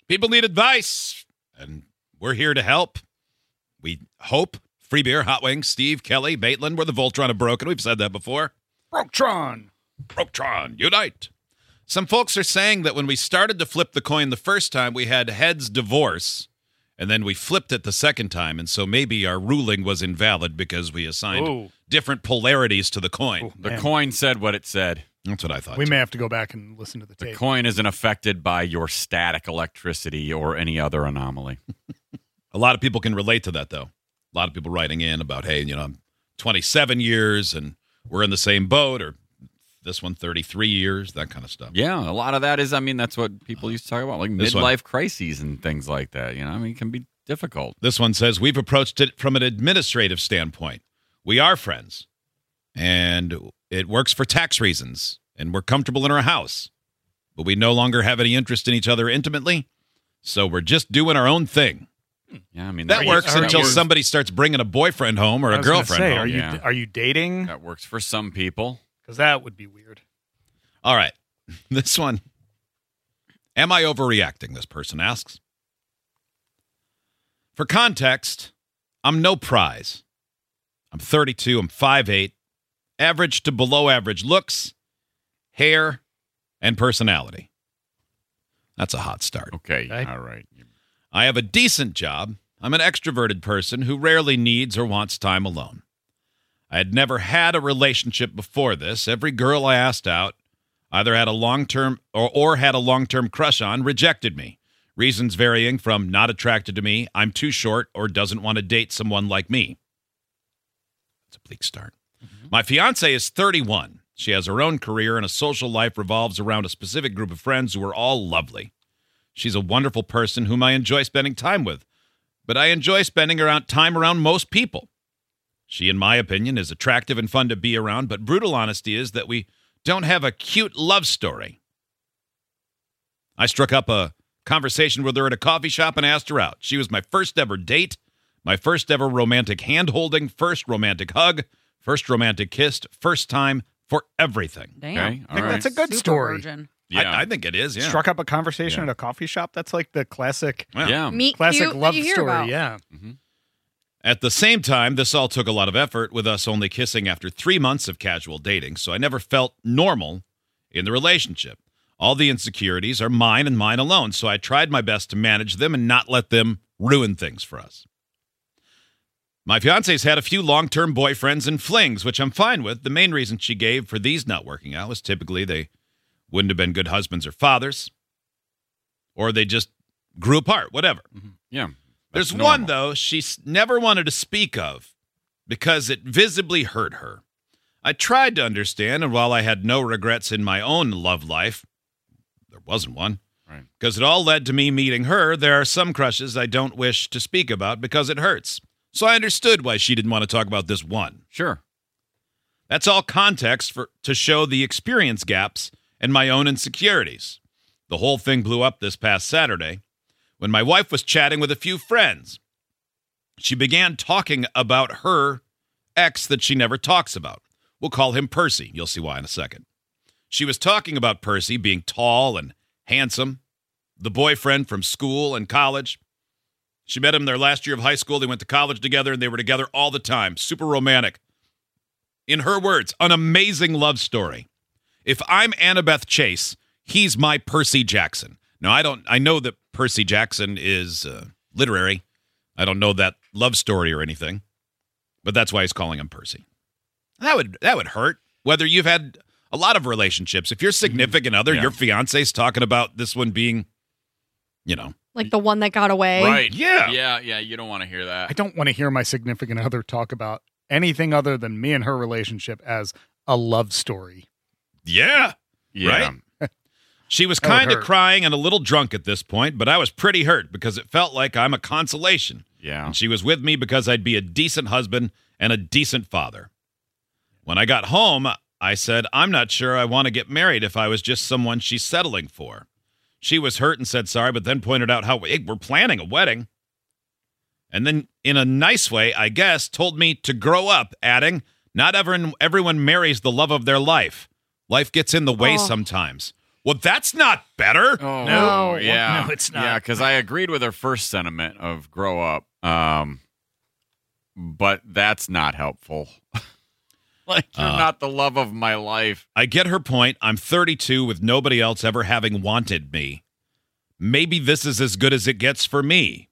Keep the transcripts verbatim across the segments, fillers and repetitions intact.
People need advice, and we're here to help. We hope. Free beer, hot wings, Steve, Kelly, Maitland. We're the Voltron of Broken. We've said that before. Broketron. Broketron, unite. Some folks are saying that when we started to flip the coin the first time, we had heads divorce, and then we flipped it the second time, and so maybe our ruling was invalid because we assigned Ooh. different polarities to the coin. Ooh, The man. coin said what it said. That's what I thought. We too. may have to go back and listen to the The tape. coin isn't affected by your static electricity or any other anomaly. A lot of people can relate to that, though. A lot of people writing in about, hey, you know, I'm twenty-seven years, and we're in the same boat, or this one thirty-three years, that kind of stuff. Yeah, a lot of that is, I mean, that's what people used to talk about, like This one. midlife crises and things like that. You know, I mean, it can be difficult. This one says, we've approached it from an administrative standpoint. We are friends, and it works for tax reasons, and we're comfortable in our house, but we no longer have any interest in each other intimately, so we're just doing our own thing. Yeah, I mean, That you- works are until you- somebody starts bringing a boyfriend home or I a was gonna girlfriend say, home. Are you Yeah. are you dating? that works for some people. Because that would be weird. All right. This one. Am I overreacting? This person asks. For context, I'm no prize. I'm thirty-two. I'm five eight. Average to below average looks, hair, and personality. That's a hot start. Okay, Okay. all right. I have a decent job. I'm an extroverted person who rarely needs or wants time alone. I had never had a relationship before this. Every girl I asked out either had a long-term or, or had a long-term crush on rejected me. Reasons varying from not attracted to me, I'm too short, or doesn't want to date someone like me. It's a bleak start. Mm-hmm. My fiance is thirty-one. She has her own career, and a social life revolves around a specific group of friends who are all lovely. She's a wonderful person whom I enjoy spending time with, but I enjoy spending around time around most people. She, in my opinion, is attractive and fun to be around, but brutal honesty is that we don't have a cute love story. I struck up a conversation with her at a coffee shop and asked her out. She was my first ever date, my first ever romantic hand-holding, first romantic hug, first romantic kiss, first time for everything. Damn. Okay, I all think right. that's a good Super story. virgin. yeah. I, I think it is, yeah. Struck up a conversation Yeah. at a coffee shop. That's like the classic, Well, yeah. Meet classic cute that love you hear story. about. Yeah. At the same time, this all took a lot of effort, with us only kissing after three months of casual dating, so I never felt normal in the relationship. All the insecurities are mine and mine alone, so I tried my best to manage them and not let them ruin things for us. My fiance's had a few long-term boyfriends and flings, which I'm fine with. The main reason she gave for these not working out was typically they wouldn't have been good husbands or fathers, or they just grew apart, whatever. Yeah. There's That's one, normal. though, she s- never wanted to speak of because it visibly hurt her. I tried to understand, and while I had no regrets in my own love life, there wasn't one, Right. because it all led to me meeting her. There are some crushes I don't wish to speak about because it hurts. So I understood why she didn't want to talk about this one. Sure. That's all context for to show the experience gaps and my own insecurities. The whole thing blew up this past Saturday when my wife was chatting with a few friends. She began talking about her ex that she never talks about. We'll call him Percy. You'll see why in a second. She was talking about Percy being tall and handsome, the boyfriend from school and college. She met him their last year of high school. They went to college together, and they were together all the time. Super romantic. In her words, an amazing love story. If I'm Annabeth Chase, he's my Percy Jackson. Now, I don't. I know that Percy Jackson is uh, literary. I don't know that love story or anything, but that's why he's calling him Percy. That would that would hurt. Whether you've had a lot of relationships, if your significant other, Yeah. your fiance's talking about this one being, you know, Like the one that got away. Right. Yeah. Yeah, yeah. You don't want to hear I that. don't want to hear my significant other talk about anything other than me and her relationship as a love story. yeah. Yeah. Right? She was That would kind of hurt. crying and a little drunk at this point, but I was pretty hurt because it felt like I'm a consolation. Yeah. And she was with me because I'd be a decent husband and a decent father. When I got home, I said, I'm not sure I want to get married if I was just someone she's settling for. She was hurt and said sorry, but then pointed out how hey, we're planning a wedding. And then, in a nice way, I guess, told me to grow up, adding, not everyone, everyone marries the love of their life. Life gets in the way Oh. sometimes. Well, that's not better. Oh, No. yeah. No, it's not. Yeah, because I agreed with her first sentiment of grow up. Um, but that's not helpful. Like, you're Uh, not the love of my life. I get her point. I'm thirty-two with nobody else ever having wanted me. Maybe this is as good as it gets for me.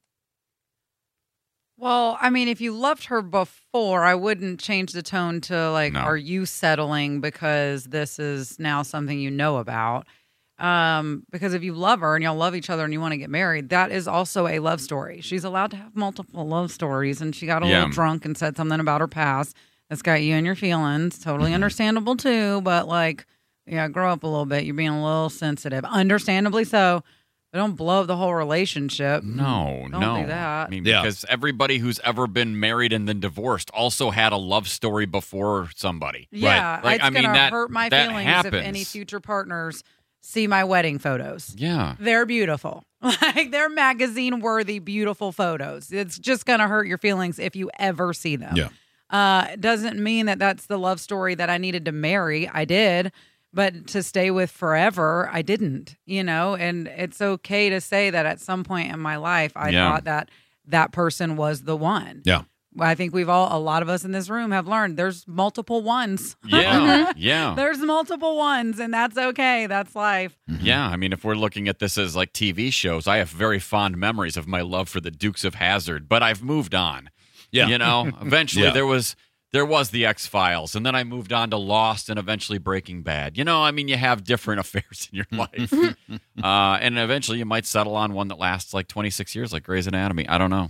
Well, I mean, if you loved her before, I wouldn't change the tone to like, No. are you settling because this is now something you know about? Um, because if you love her and y'all love each other and you want to get married, that is also a love story. She's allowed to have multiple love stories, and she got a Yeah. little drunk and said something about her past that's got you in your feelings. Totally understandable too, but like, yeah, grow up a little bit. You're being a little sensitive, understandably so. But don't blow up the whole relationship. No, Don't no. do that. I mean, Yeah. because everybody who's ever been married and then divorced also had a love story before somebody. Yeah, Like, it's I mean, gonna that- hurt my that feelings happens. if any future partners see my wedding photos. Yeah. They're beautiful. Like, they're magazine worthy, beautiful photos. It's just gonna hurt your feelings if you ever see them. Yeah. Uh, it doesn't mean that that's the love story that I needed to marry. I did. But to stay with forever, I didn't, you know, and it's okay to say that at some point in my life, I Yeah. thought that that person was the one. Yeah. I think we've all, a lot of us in this room have learned there's multiple ones. Yeah. yeah. There's multiple ones, and that's okay. That's life. Yeah, I mean, if we're looking at this as like T V shows, I have very fond memories of my love for the Dukes of Hazzard, but I've moved on. Yeah. You know, eventually Yeah. there was there was the X-Files, and then I moved on to Lost and eventually Breaking Bad. You know, I mean, you have different affairs in your life. uh, and eventually you might settle on one that lasts like twenty-six years, like Grey's Anatomy. I don't know.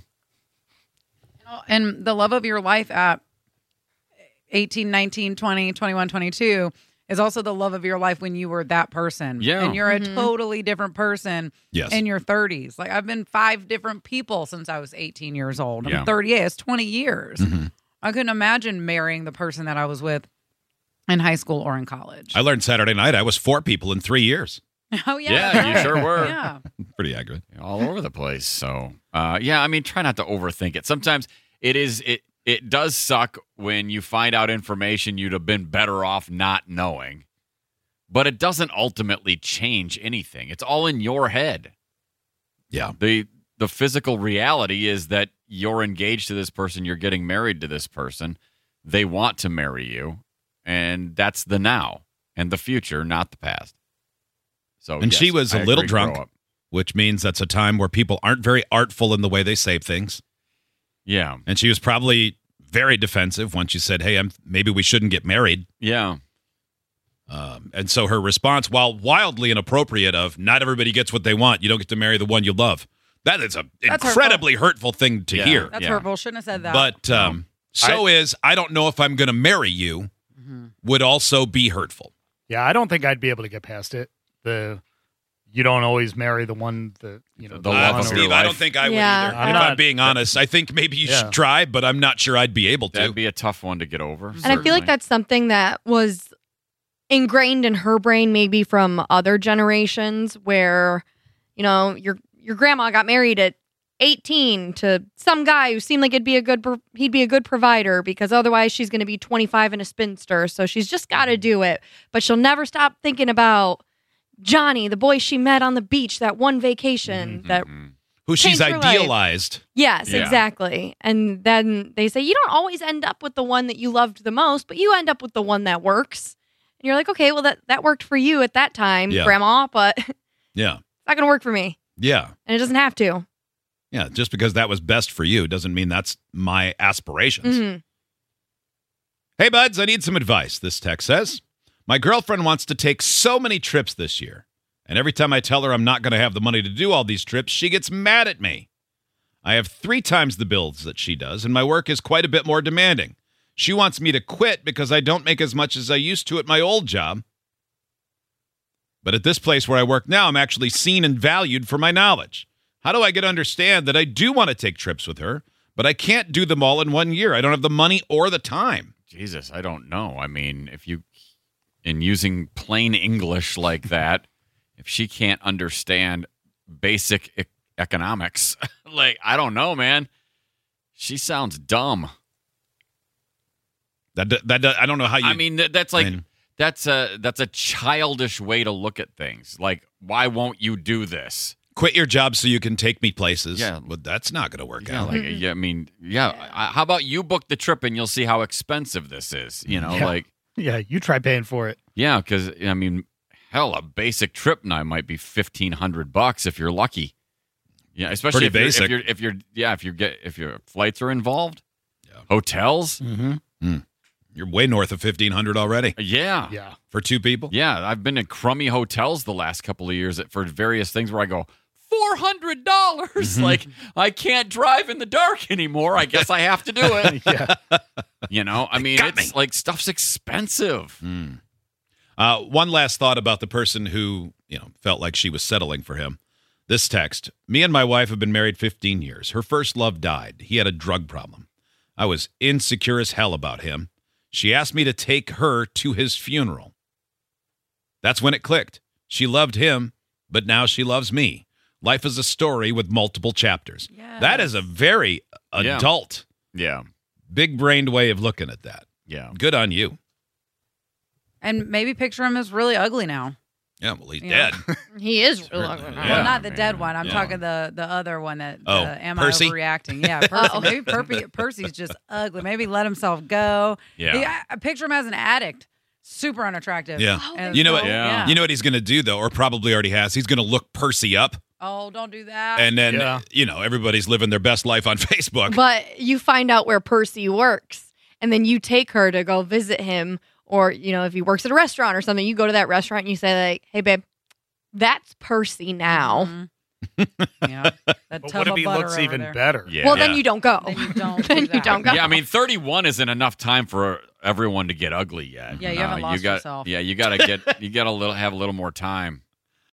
And the love of your life at eighteen, nineteen, twenty, twenty-one, twenty-two is also the love of your life when you were that person. Yeah. And you're a totally different person Yes. in your thirties. Like, I've been five different people since I was eighteen years old. I'm Yeah. thirty-eight. It's twenty years. Mhm. I couldn't imagine marrying the person that I was with in high school or in college. I learned Saturday night I was four people in three years. oh, yeah. Yeah, that's you right. sure were. Yeah. Pretty accurate. All over the place. So, uh, yeah, I mean, try not to overthink it. Sometimes it is it it does suck when you find out information you'd have been better off not knowing, but it doesn't ultimately change anything. It's all in your head. Yeah. the The physical reality is that you're engaged to this person, you're getting married to this person, they want to marry you, and that's the now and the future, not the past. So, And she yes, was I a little agree, grow drunk. up. Which means that's a time where people aren't very artful in the way they say things. Yeah, And she was probably very defensive once you said, hey, I'm maybe we shouldn't get married. yeah. Um, and so her response, while wildly inappropriate of not everybody gets what they want, you don't get to marry the one you love. That is an That's incredibly hurtful thing to Yeah. hear. That's Yeah. hurtful. Shouldn't have said that. But um, so is, I don't know if I'm going to marry you Mhm. would also be hurtful. Yeah, I don't think I'd be able to get past it. The you don't always marry the one that you know. The Uh, love one of or- your Steve, I don't life. think I would Yeah. either. I'm if not- I'm being honest, I think maybe you Yeah. should try, but I'm not sure I'd be able to. That'd be a tough one to get over. And I feel like that's something that was ingrained in her brain maybe from other generations where, you know, your your grandma got married at eighteen to some guy who seemed like it'd be a good pro- he'd be a good provider because otherwise she's going to be twenty-five and a spinster, so she's just got to do it. But she'll never stop thinking about Johnny, the boy she met on the beach that one vacation Mhm, that mhm. Who she's changed her life. idealized. Yes, Yeah. exactly. And then they say you don't always end up with the one that you loved the most, but you end up with the one that works. And you're like, okay, well that that worked for you at that time, Yeah. Grandma, but it's Yeah. not going to work for me, Yeah. and it doesn't have to. Yeah. Just because that was best for you doesn't mean that's my aspirations. Mhm. Hey, buds, I need some advice, this text says. My girlfriend wants to take so many trips this year, and every time I tell her I'm not going to have the money to do all these trips, she gets mad at me. I have three times the bills that she does, and my work is quite a bit more demanding. She wants me to quit because I don't make as much as I used to at my old job. But at this place where I work now, I'm actually seen and valued for my knowledge. How do I get to understand that I do want to take trips with her, but I can't do them all in one year? I don't have the money or the time. Jesus, I don't know. I mean, if you, in using plain English like that, if she can't understand basic e- economics, like, I don't know, man. She sounds dumb. That that, that I don't know how you. I mean, that, that's like I mean- that's a that's a childish way to look at things. Like, why won't you do this? Quit your job so you can take me places. Yeah. But that's not going to work Yeah, out. like yeah, I mean, yeah. I- How about you book the trip and you'll see how expensive this is? You know, Yeah. like Yeah, you try paying for it. yeah, because I mean, hell, a basic trip now might be fifteen hundred bucks if you're lucky. Yeah, especially Pretty if you're, basic. if you're if you're yeah if you get if your flights are involved, Yeah. hotels, Mm-hmm. You're way north of fifteen hundred already yeah, Yeah. for two people. yeah. I've been in crummy hotels the last couple of years for various things where I go four hundred dollars. Mm-hmm. Like I can't drive in the dark anymore. I guess I have to do it. Yeah. You know, I mean, got it's like stuff's expensive. Mm. Uh, one last thought about the person who, you know, felt like she was settling for him. This text: me and my wife have been married fifteen years. Her first love died. He had a drug problem. I was insecure as hell about him. She asked me to take her to his funeral. That's when it clicked. She loved him, but now she loves me. Life is a story with multiple chapters. Yes. That is a very Yeah. adult, Yeah, big-brained way of looking at that. yeah. Good on you. And maybe picture him as really ugly now. Yeah, well, he's Yeah. dead. He is really Certainly, ugly. yeah. Well, not the man. dead one. I'm Yeah. talking the the other one that Oh, uh, am Percy? I overreacting? Yeah, Percy. Oh. Maybe Percy, Percy's just ugly. Maybe let himself go. Yeah. He- I, I picture him as an addict, super unattractive. Yeah. And You know what- so, Yeah. You know what he's going to do, though, or probably already has? He's going to look Percy up, Oh, don't do that. and then, Yeah. you know, everybody's living their best life on Facebook. But you find out where Percy works, and then you take her to go visit him, or you know, if he works at a restaurant or something, you go to that restaurant and you say like, "Hey, babe, that's Percy now." Mhm. Yeah. That But tub what if of he butter looks over even there. better? Yeah. Well, then you don't go. Then you don't. Then do you that. don't go. Yeah, I mean, thirty-one isn't enough time for everyone to get ugly yet. Yeah, you haven't lost got, yourself. Yeah, you got to get, you got to little have a little more time.